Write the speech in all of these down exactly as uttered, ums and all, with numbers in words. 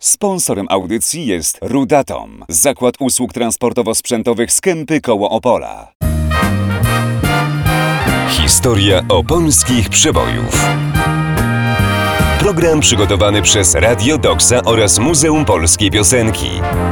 Sponsorem audycji jest Rudatom, zakład usług transportowo-sprzętowych z Kępy koło Opola. Historia opolskich przebojów. Program przygotowany przez Radio Doksa oraz Muzeum Polskiej Piosenki.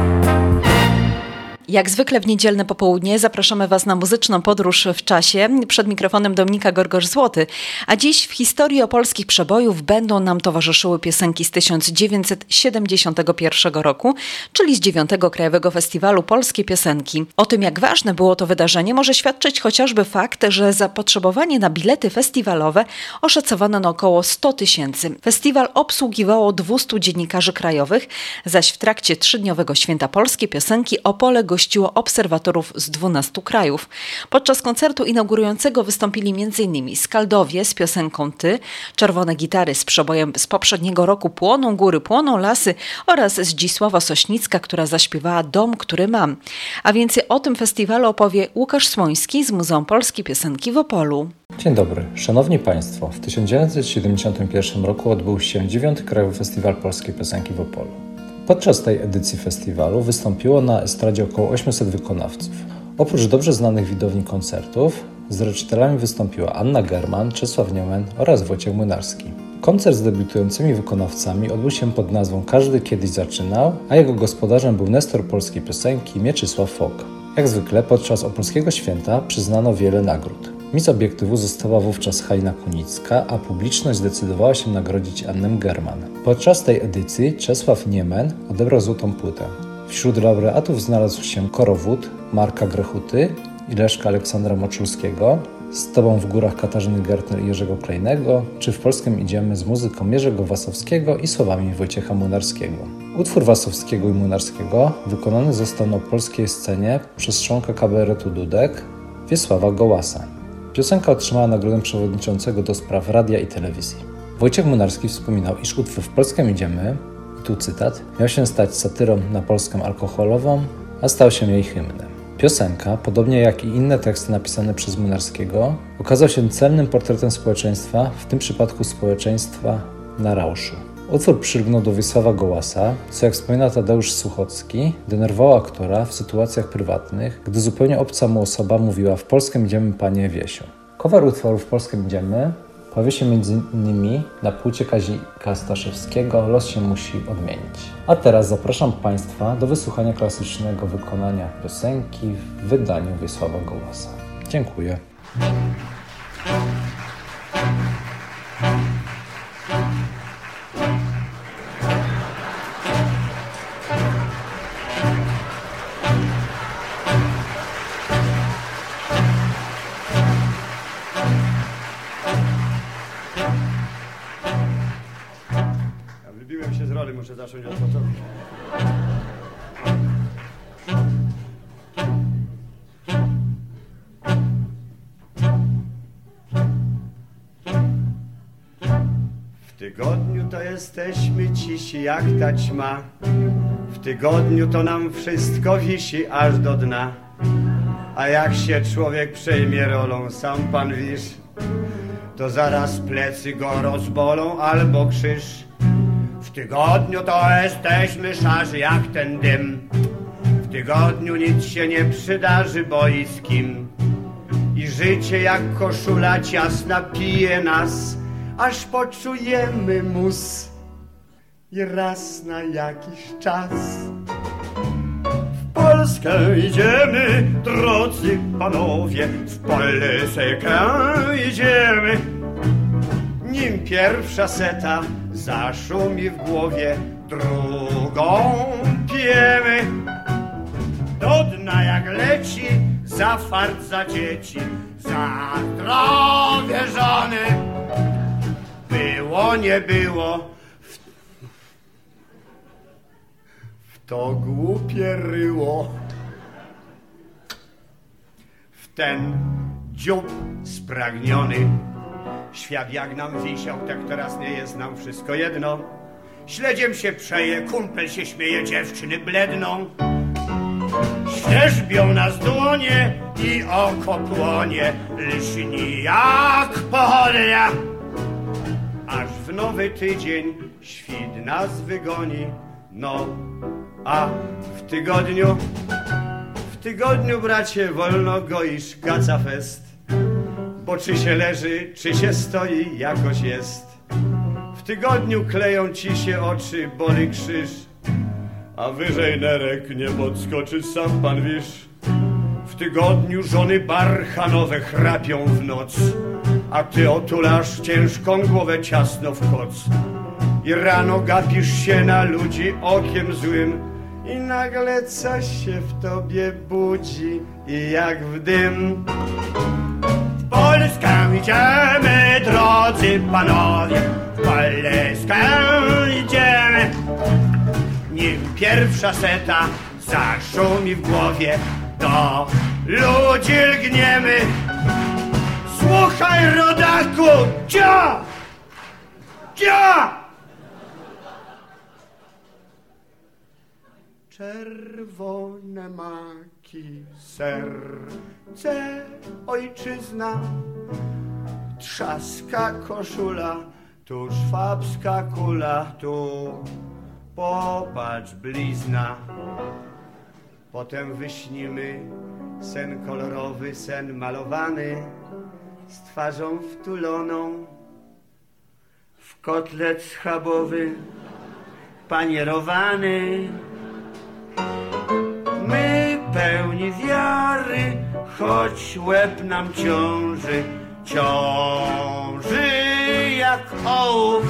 Jak zwykle w niedzielne popołudnie zapraszamy Was na muzyczną podróż w czasie. Przed mikrofonem Dominika Gorgosz-Złoty. A dziś w historii opolskich przebojów będą nam towarzyszyły piosenki z tysiąc dziewięćset siedemdziesiątego pierwszego roku, czyli z dziewiątego Krajowego Festiwalu Polskiej Piosenki. O tym, jak ważne było to wydarzenie, może świadczyć chociażby fakt, że zapotrzebowanie na bilety festiwalowe oszacowano na około sto tysięcy. Festiwal obsługiwało dwustu dziennikarzy krajowych, zaś w trakcie trzydniowego Święta Polskiej Piosenki Opole gościło obserwatorów z dwunastu krajów. Podczas koncertu inaugurującego wystąpili m.in. Skaldowie z piosenką Ty, Czerwone Gitary z przebojem z poprzedniego roku Płoną góry, płoną lasy oraz Zdzisława Sośnicka, która zaśpiewała Dom, który mam. A więcej o tym festiwalu opowie Łukasz Słoński z Muzeum Polskiej Piosenki w Opolu. Dzień dobry, szanowni państwo. W tysiąc dziewięćset siedemdziesiątym pierwszym roku odbył się dziewiąty Krajowy Festiwal Polskiej Piosenki w Opolu. Podczas tej edycji festiwalu wystąpiło na estradzie około osiemset wykonawców. Oprócz dobrze znanych widowni koncertów, z recitelami wystąpiła Anna German, Czesław Niemen oraz Wojciech Młynarski. Koncert z debiutującymi wykonawcami odbył się pod nazwą Każdy kiedyś zaczynał, a jego gospodarzem był nestor polskiej piosenki Mieczysław Fok. Jak zwykle podczas opolskiego święta przyznano wiele nagród. Miss obiektywu została wówczas Halina Kunicka, a publiczność zdecydowała się nagrodzić Annę German. Podczas tej edycji Czesław Niemen odebrał złotą płytę. Wśród laureatów znalazł się Korowód Marka Grechuty i Leszka Aleksandra Moczulskiego, Z Tobą w górach Katarzyny Gertner i Jerzego Klejnego, czy W Polskiem idziemy z muzyką Jerzego Wasowskiego i słowami Wojciecha Młynarskiego. Utwór Wasowskiego i Młynarskiego wykonany został na polskiej scenie przez członka kabaretu Dudek, Wiesława Gołasa. Piosenka otrzymała nagrodę przewodniczącego do spraw radia i telewizji. Wojciech Młynarski wspominał, iż utwór W Polskiem idziemy, i tu cytat, miał się stać satyrą na Polskę alkoholową, a stał się jej hymnem. Piosenka, podobnie jak i inne teksty napisane przez Młynarskiego, okazał się celnym portretem społeczeństwa, w tym przypadku społeczeństwa na rauszu. Utwór przylgnął do Wiesława Gołasa, co jak wspomina Tadeusz Suchocki, denerwowało aktora w sytuacjach prywatnych, gdy zupełnie obca mu osoba mówiła W Polskiem idziemy, panie Wiesiu. Cover utworu W Polskim idziemy pojawi się między innymi na płycie Kazika Staszewskiego Los się musi odmienić. A teraz zapraszam Państwa do wysłuchania klasycznego wykonania piosenki w wydaniu Wiesława Gołasa. Dziękuję. Wybiłem się z roli, muszę zacząć od początku. W tygodniu to jesteśmy cisi jak ta ćma. W tygodniu to nam wszystko wisi aż do dna. A jak się człowiek przejmie rolą, sam pan wisz, to zaraz plecy go rozbolą albo krzyż. W tygodniu to jesteśmy szarzy jak ten dym. W tygodniu nic się nie przydarzy, bo i z kim. I życie jak koszula ciasna pije nas, aż poczujemy mus. I raz na jakiś czas w Polskę idziemy, drodzy panowie, w Polskę idziemy. Nim pierwsza seta zaszumi w głowie, drugą pijemy. Do dna jak leci, za fart, za dzieci, za zdrowie żony. Było, nie było, w, w to głupie ryło. W ten dziób spragniony świat jak nam wisiał, tak teraz nie jest nam wszystko jedno. Śledziem się przeje, kumpel się śmieje, dziewczyny bledną. Świerzbią nas dłonie i oko płonie, lśni jak pochodnia. Aż w nowy tydzień świt nas wygoni, No, a w tygodniu, w tygodniu, bracie, wolno goisz kaca fest, bo czy się leży, czy się stoi, jakoś jest. W tygodniu kleją ci się oczy, boli krzyż, a wyżej nerek nie podskoczyć, sam pan wisz. W tygodniu żony barchanowe chrapią w noc, a ty otulasz ciężką głowę ciasno w koc. I rano gapisz się na ludzi okiem złym i nagle coś się w tobie budzi i jak w dym. W Polskę idziemy, drodzy panowie, w Polskę idziemy. Nim pierwsza seta zaszumi w głowie, do ludzi lgniemy. Słuchaj, rodaku, dzia! Dzia! Czerwone maki, serce, ojczyzna, trzaska koszula, tu szwabska kula, tu popatrz blizna. Potem wyśnimy sen kolorowy, sen malowany, z twarzą wtuloną w kotlet schabowy, panierowany. My pełni wiary, choć łeb nam ciąży, ciąży jak ołów,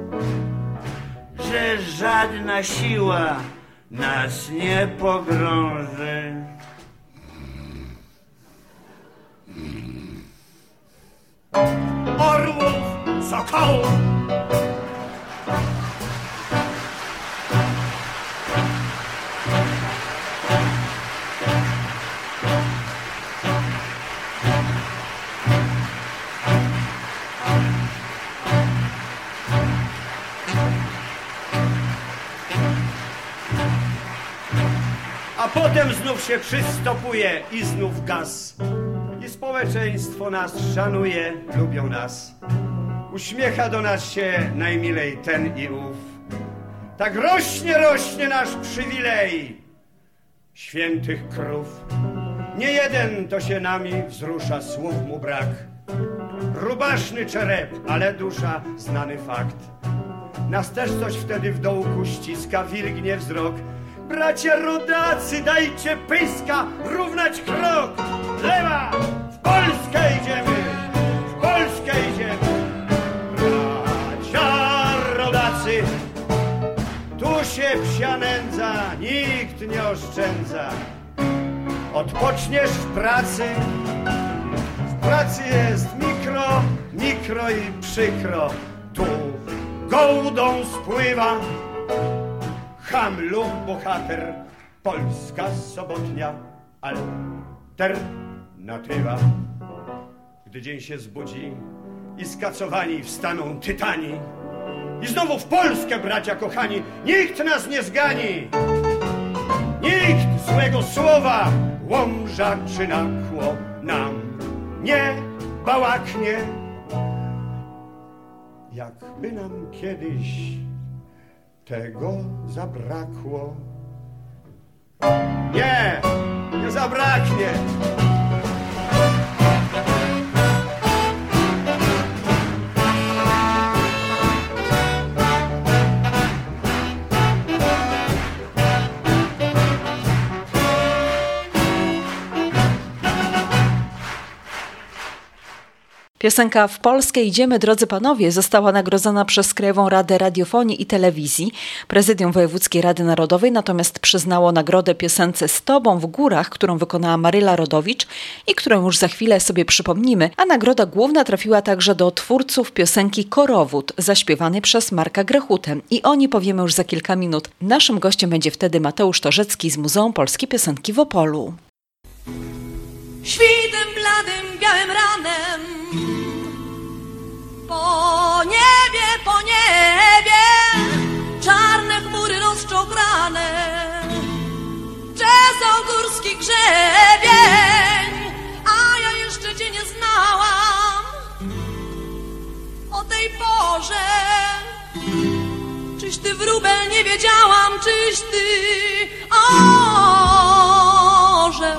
że żadna siła nas nie pogrąży. Orłów, sokołów, a potem znów się przystopuje i znów gaz. I społeczeństwo nas szanuje, lubią nas. Uśmiecha do nas się najmilej ten i ów. Tak rośnie, rośnie nasz przywilej świętych krów. Nie jeden to się nami wzrusza, słów mu brak. Rubaszny czerep, ale dusza, znany fakt. Nas też coś wtedy w dołku ściska, wilgnie wzrok. Bracia rodacy, dajcie pyska, równać krok. Lewa, w Polskę idziemy, w Polskę idziemy. Bracia rodacy, tu się psia nędza, nikt nie oszczędza. Odpoczniesz w pracy, w pracy jest mikro, mikro i przykro. Tu gołdą spływa cham lub bohater, polska sobotnia alternatywa. Gdy dzień się zbudzi i skacowani wstaną tytani, i znowu w Polskę, bracia kochani, nikt nas nie zgani. Nikt złego słowa, łomża czy nakło nam nie bałaknie. Jakby nam kiedyś tego zabrakło. Nie, nie zabraknie. Piosenka W Polskę idziemy, drodzy panowie, została nagrodzona przez Krajową Radę Radiofonii i Telewizji. Prezydium Wojewódzkiej Rady Narodowej natomiast przyznało nagrodę piosence Z Tobą w górach, którą wykonała Maryla Rodowicz i którą już za chwilę sobie przypomnimy, a nagroda główna trafiła także do twórców piosenki Korowód, zaśpiewanej przez Marka Grechutę. I o niej powiemy już za kilka minut. Naszym gościem będzie wtedy Mateusz Torzecki z Muzeum Polskiej Piosenki w Opolu. Świtem bladym, białym ranem po niebie, po niebie czarne chmury rozczochrane przez górski grzebień, a ja jeszcze cię nie znałam o tej porze. Czy Czyś ty wróbel, nie wiedziałam, czyś ty orzeł.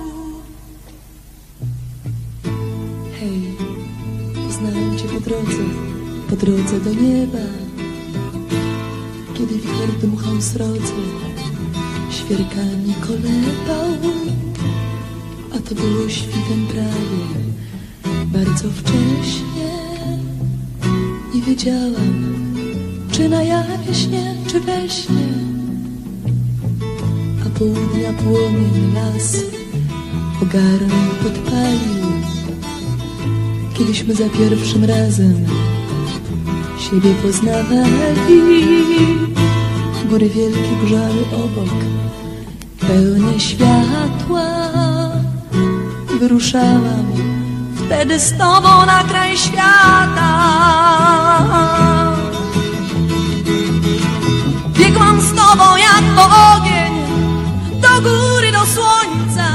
Hej, poznałem cię po drodze, po drodze do nieba. Kiedy wicher dmuchał srodze, świerkami kolebał. A to było świtem prawie, bardzo wcześnie. Nie wiedziałam, czy na jawie śnie, czy we śnie. A południa płomień las ogarnął, podpalił. Kiedyśmy za pierwszym razem siebie poznawali. Góry wielkie grzały obok, pełne światła. Wyruszałam Wtedy z tobą na kraj świata. Biegłam z tobą jak po ogień, do góry, do słońca.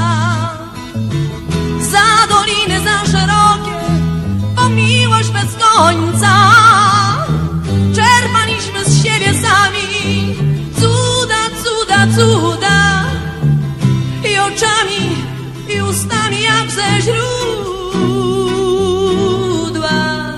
Za doliny, za szerokie, po miłość bez końca. Czerpaliśmy z siebie sami cuda, cuda, cuda. I oczami, i ustami jak ze źródła.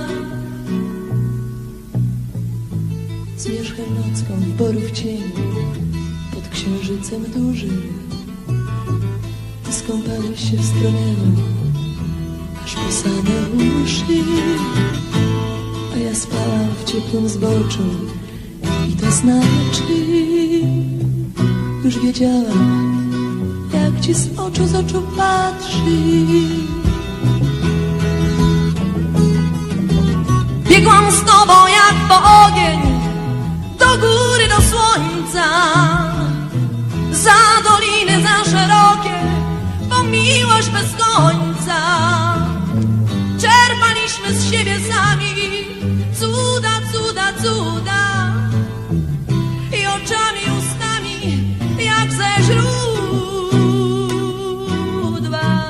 Zmierzchem nocką w boru w cieniu, pod księżycem dużym. Ty skąpałeś się w stromeniu, aż po same uszy. A ja spałam w ciepłym zboczu i to znaczy, już wiedziałam, jak ci z oczu z oczu patrzy. Biegłam z tobą jak po ogień, do góry, do słońca. Za doliny, za szerokie, po miłość bez końca. Czerpaliśmy z siebie sami cuda, cuda, cuda. I oczami, ustami jak ze źródła.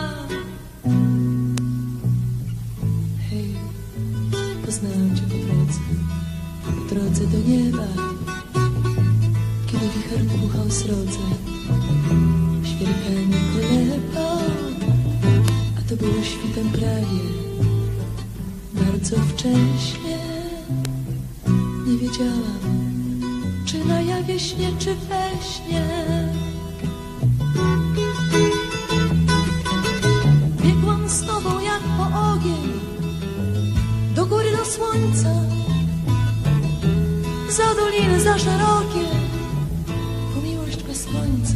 Hej, poznałam cię po drodze, po drodze do nieba. Kiedy wicher dmuchał srodze, świerkami kolebał. A to było świtem prawie, bardzo wcześnie. Nie wiedziałam, czy na jawie śnie, czy we śnie. Biegłam z tobą jak po ogień, do góry, do słońca. Za doliny, za szerokie, Po miłość bez końca.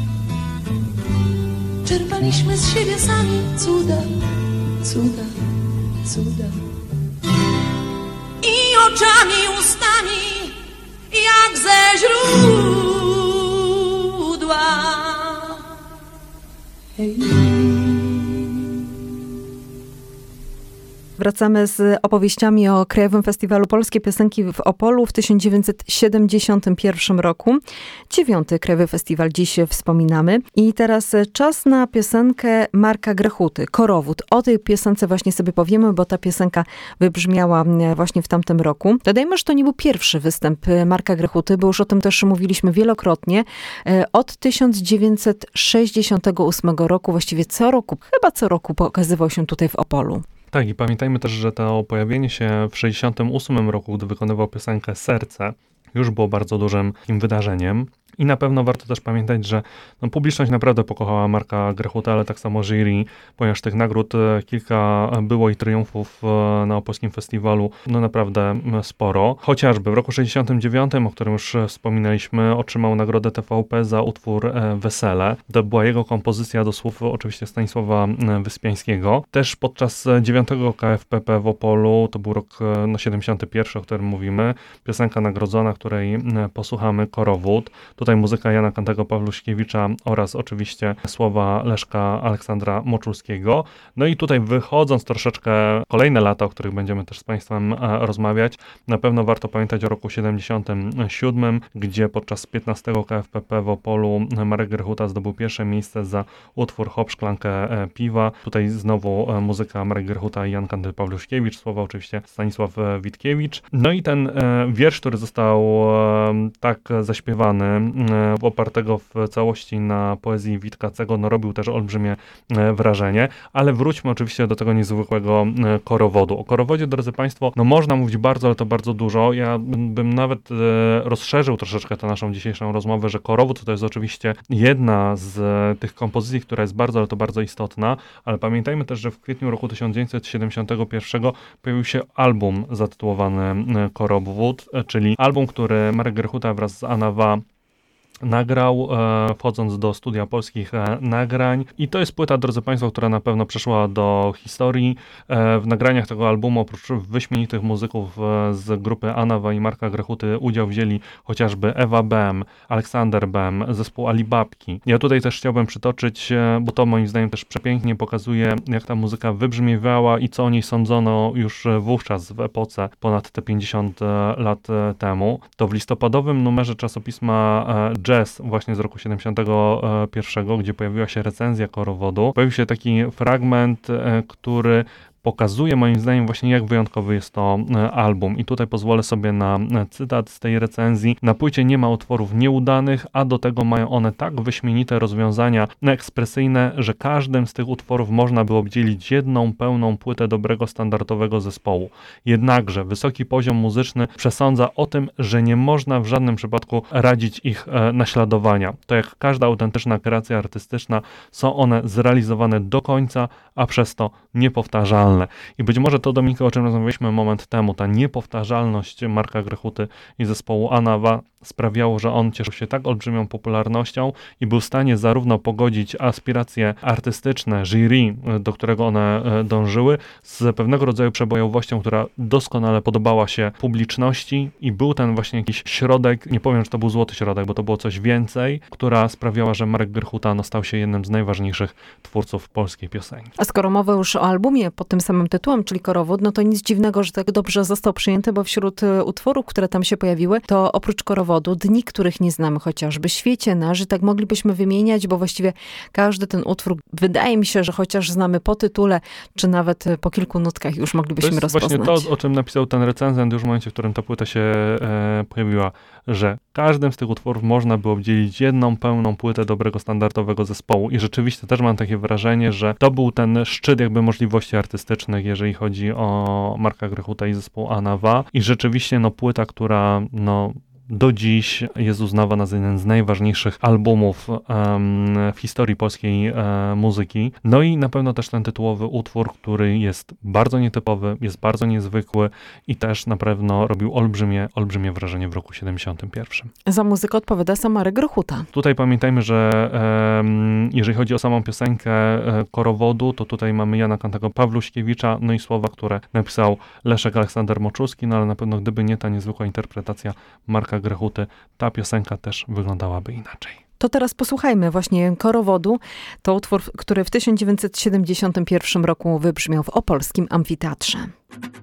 czerpaliśmy z siebie sami Cuda, cuda, cuda. i oczami, ustami jak ze źródła. Hej. Wracamy z opowieściami o Krajowym Festiwalu Polskiej Piosenki w Opolu w tysiąc dziewięćset siedemdziesiątym pierwszym roku. Dziewiąty Krajowy Festiwal dziś wspominamy. I teraz czas na piosenkę Marka Grechuty, Korowód. O tej piosence właśnie sobie powiemy, bo ta piosenka wybrzmiała właśnie w tamtym roku. Dodajmy, że to nie był pierwszy występ Marka Grechuty, bo już o tym też mówiliśmy wielokrotnie. Od tysiąc dziewięćset sześćdziesiątego ósmego roku, właściwie co roku, chyba co roku pokazywał się tutaj w Opolu. Tak, i pamiętajmy też, że to pojawienie się w sześćdziesiątym ósmym roku, gdy wykonywał piosenkę Serce, już było bardzo dużym takim wydarzeniem. I na pewno warto też pamiętać, że no, publiczność naprawdę pokochała Marka Grechutę, ale tak samo jury, ponieważ tych nagród kilka było i triumfów na opolskim festiwalu, no naprawdę sporo. Chociażby w roku sześćdziesiątym dziewiątym, o którym już wspominaliśmy, otrzymał nagrodę T V P za utwór Wesele. To była jego kompozycja do słów oczywiście Stanisława Wyspiańskiego. Też podczas dziewiątego K F P P w Opolu, to był rok no, siedemdziesiąty pierwszy, o którym mówimy, piosenka nagrodzona, której posłuchamy, Korowód. Tutaj muzyka Jana Kantego Pawluśkiewicza oraz oczywiście słowa Leszka Aleksandra Moczulskiego. No i tutaj wychodząc troszeczkę kolejne lata, o których będziemy też z Państwem rozmawiać, na pewno warto pamiętać o roku siedemdziesiątym siódmym, gdzie podczas piętnastego K F P P w Opolu Marek Grechuta zdobył pierwsze miejsce za utwór Hop, szklankę piwa. Tutaj znowu muzyka Marek Grechuta i Jan Kanty Pawluśkiewicz, słowa oczywiście Stanisław Witkiewicz. No i ten wiersz, który został tak zaśpiewany, opartego w całości na poezji Witkacego, no robił też olbrzymie wrażenie, ale wróćmy oczywiście do tego niezwykłego korowodu. O korowodzie, drodzy Państwo, no można mówić bardzo, ale to bardzo dużo. Ja bym nawet rozszerzył troszeczkę tę naszą dzisiejszą rozmowę, że korowód to jest oczywiście jedna z tych kompozycji, która jest bardzo, ale to bardzo istotna, ale pamiętajmy też, że w kwietniu roku tysiąc dziewięćset siedemdziesiątego pierwszego pojawił się album zatytułowany Korowód, czyli album, który Marek Grechuta wraz z Anna Wa nagrał, e, wchodząc do studia polskich e, nagrań. I to jest płyta, drodzy Państwo, która na pewno przeszła do historii. E, w nagraniach tego albumu, oprócz wyśmienitych muzyków e, z grupy Anna Wa i Marka Grechuty, udział wzięli chociażby Ewa Bem, Aleksander Bem, zespół Alibabki. Ja tutaj też chciałbym przytoczyć, e, bo to moim zdaniem też przepięknie pokazuje, jak ta muzyka wybrzmiewała i co o niej sądzono już wówczas w epoce ponad te pięćdziesiąt lat temu. To w listopadowym numerze czasopisma e, Jazz właśnie z roku siedemdziesiątego pierwszego, gdzie pojawiła się recenzja korowodu, pojawił się taki fragment, który pokazuje moim zdaniem właśnie, jak wyjątkowy jest to album. I tutaj pozwolę sobie na cytat z tej recenzji. Na płycie nie ma utworów nieudanych, a do tego mają one tak wyśmienite rozwiązania ekspresyjne, że każdym z tych utworów można by obdzielić jedną pełną płytę dobrego, standardowego zespołu. Jednakże wysoki poziom muzyczny przesądza o tym, że nie można w żadnym przypadku radzić ich e, naśladowania. To jak każda autentyczna kreacja artystyczna, są one zrealizowane do końca, a przez to niepowtarzalne. I być może to, Dominika, o czym rozmawialiśmy moment temu, ta niepowtarzalność Marka Grechuty i zespołu Anna Wa sprawiało, że on cieszył się tak olbrzymią popularnością i był w stanie zarówno pogodzić aspiracje artystyczne, jury, do którego one dążyły, z pewnego rodzaju przebojowością, która doskonale podobała się publiczności i był ten właśnie jakiś środek, nie powiem, że to był złoty środek, bo to było coś więcej, która sprawiała, że Marek Grechuta no, stał się jednym z najważniejszych twórców polskiej piosenki. A skoro mowa już o albumie pod tym samym tytułem, czyli Korowód, no to nic dziwnego, że tak dobrze został przyjęty, bo wśród utworów, które tam się pojawiły, to oprócz Korowodu Dni, których nie znamy, chociażby Świecie nasz, i tak moglibyśmy wymieniać, bo właściwie każdy ten utwór, wydaje mi się, że chociaż znamy po tytule, czy nawet po kilku nutkach już moglibyśmy to jest rozpoznać. Właśnie to, o czym napisał ten recenzent już w momencie, w którym ta płyta się e, pojawiła, że każdym z tych utworów można by obdzielić jedną pełną płytę dobrego, standardowego zespołu. I rzeczywiście też mam takie wrażenie, że to był ten szczyt jakby możliwości artystycznych, jeżeli chodzi o Marka Grechuta i zespół Anna Wa. I rzeczywiście no płyta, która no do dziś jest uznawana za jeden z najważniejszych albumów um, w historii polskiej um, muzyki. No i na pewno też ten tytułowy utwór, który jest bardzo nietypowy, jest bardzo niezwykły i też na pewno robił olbrzymie, olbrzymie wrażenie w roku siedemdziesiątym pierwszym. Za muzykę odpowiada sam Marek Grechuta. Tutaj pamiętajmy, że um, jeżeli chodzi o samą piosenkę e, Korowodu, to tutaj mamy Jana Kantego Pawluśkiewicza, no i słowa, które napisał Leszek Aleksander Moczulski, no ale na pewno gdyby nie ta niezwykła interpretacja Marka Grechuty, ta piosenka też wyglądałaby inaczej. To teraz posłuchajmy właśnie Korowodu. To utwór, który w tysiąc dziewięćset siedemdziesiątym pierwszym roku wybrzmiał w opolskim amfiteatrze.